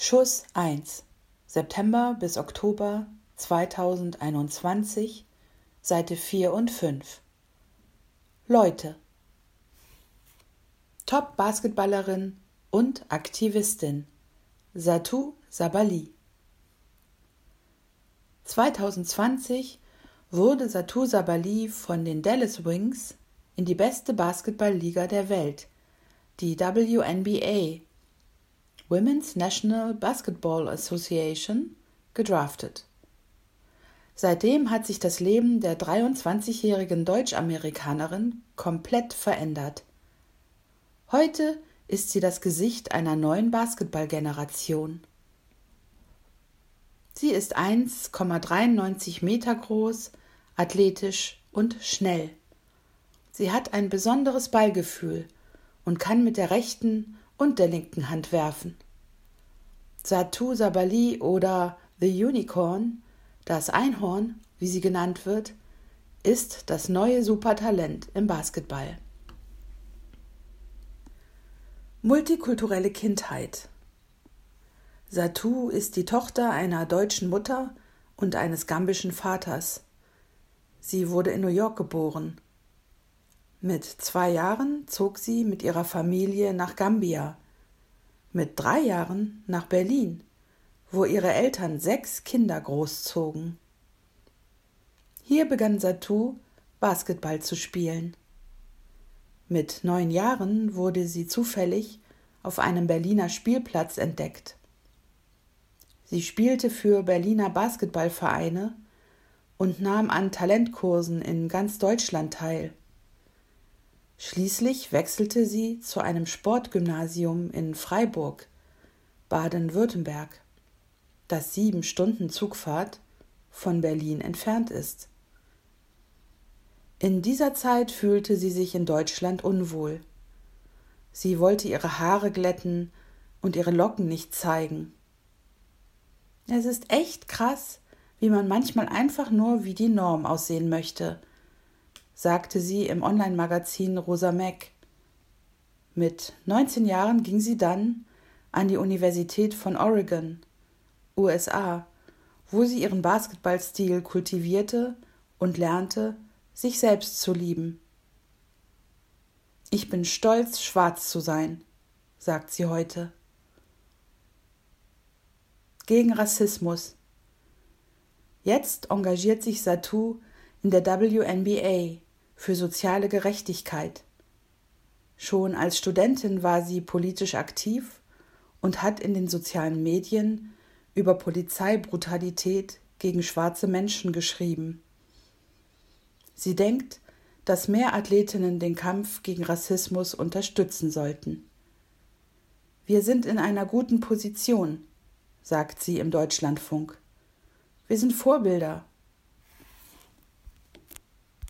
Schuss 1, September bis Oktober 2021, Seite 4 und 5. Leute. Top-Basketballerin und Aktivistin Satou Sabally. 2020 wurde Satou Sabally von den Dallas Wings in die beste Basketballliga der Welt, die WNBA, Women's National Basketball Association, gedraftet. Seitdem hat sich das Leben der 23-jährigen Deutsch-Amerikanerin komplett verändert. Heute ist sie das Gesicht einer neuen Basketballgeneration. Sie ist 1,93 Meter groß, athletisch und schnell. Sie hat ein besonderes Ballgefühl und kann mit der rechten und der linken Hand werfen. Satou Sabally oder The Unicorn, das Einhorn, wie sie genannt wird, ist das neue Supertalent im Basketball. Multikulturelle Kindheit. Satou ist die Tochter einer deutschen Mutter und eines gambischen Vaters. Sie wurde in New York geboren. Mit 2 Jahren zog sie mit ihrer Familie nach Gambia. Mit 3 Jahren nach Berlin, wo ihre Eltern 6 Kinder großzogen. Hier begann Satou, Basketball zu spielen. Mit 9 Jahren wurde sie zufällig auf einem Berliner Spielplatz entdeckt. Sie spielte für Berliner Basketballvereine und nahm an Talentkursen in ganz Deutschland teil. Schließlich wechselte sie zu einem Sportgymnasium in Freiburg, Baden-Württemberg, das 7 Stunden Zugfahrt von Berlin entfernt ist. In dieser Zeit fühlte sie sich in Deutschland unwohl. Sie wollte ihre Haare glätten und ihre Locken nicht zeigen. Es ist echt krass, wie man manchmal einfach nur wie die Norm aussehen möchte, sagte sie im Online-Magazin Rosa Mac. Mit 19 Jahren ging sie dann an die Universität von Oregon, USA, wo sie ihren Basketballstil kultivierte und lernte, sich selbst zu lieben. Ich bin stolz, schwarz zu sein, sagt sie heute. Gegen Rassismus. Jetzt engagiert sich Satou in der WNBA für soziale Gerechtigkeit. Schon als Studentin war sie politisch aktiv und hat in den sozialen Medien über Polizeibrutalität gegen schwarze Menschen geschrieben. Sie denkt, dass mehr Athletinnen den Kampf gegen Rassismus unterstützen sollten. Wir sind in einer guten Position, sagt sie im Deutschlandfunk. Wir sind Vorbilder